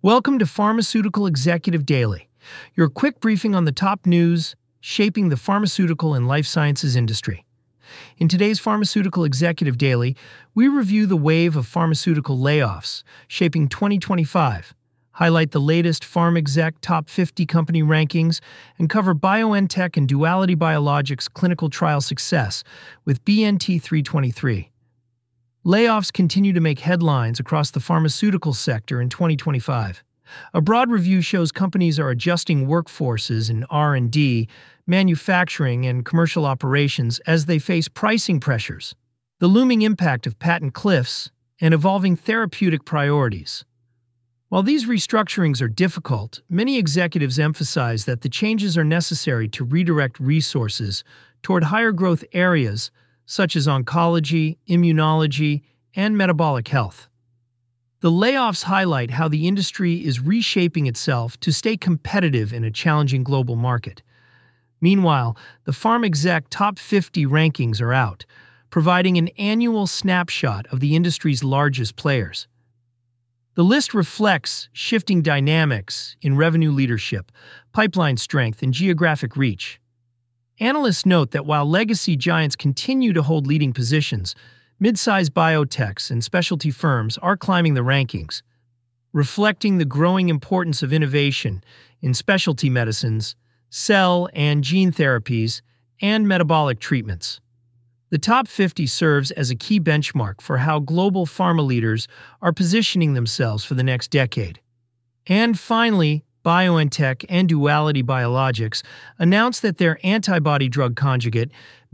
Welcome to Pharmaceutical Executive Daily, your quick briefing on the top news shaping the pharmaceutical and life sciences industry. In today's Pharmaceutical Executive Daily, we review the wave of pharmaceutical layoffs shaping 2025, highlight the latest PharmExec Top 50 company rankings, and cover BioNTech and Duality Biologics' clinical trial success with BNT323. Layoffs continue to make headlines across the pharmaceutical sector in 2025. A broad review shows companies are adjusting workforces in R&D, manufacturing, and commercial operations as they face pricing pressures, the looming impact of patent cliffs, and evolving therapeutic priorities. While these restructurings are difficult, many executives emphasize that the changes are necessary to redirect resources toward higher growth areas such as oncology, immunology, and metabolic health. The layoffs highlight how the industry is reshaping itself to stay competitive in a challenging global market. Meanwhile, the PharmExec Top 50 rankings are out, providing an annual snapshot of the industry's largest players. The list reflects shifting dynamics in revenue leadership, pipeline strength, and geographic reach. Analysts note that while legacy giants continue to hold leading positions, mid-sized biotechs and specialty firms are climbing the rankings, reflecting the growing importance of innovation in specialty medicines, cell and gene therapies, and metabolic treatments. The top 50 serves as a key benchmark for how global pharma leaders are positioning themselves for the next decade. And finally, BioNTech and Duality Biologics announced that their antibody-drug conjugate,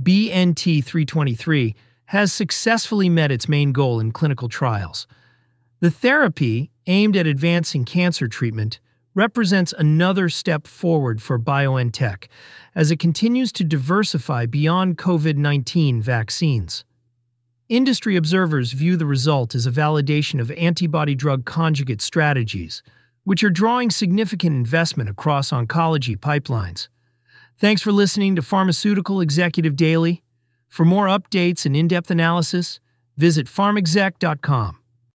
BNT323, has successfully met its main goal in clinical trials. The therapy, aimed at advancing cancer treatment, represents another step forward for BioNTech as it continues to diversify beyond COVID-19 vaccines. Industry observers view the result as a validation of antibody-drug conjugate strategies, which are drawing significant investment across oncology pipelines. Thanks for listening to Pharmaceutical Executive Daily. For more updates and in-depth analysis, visit pharmexec.com.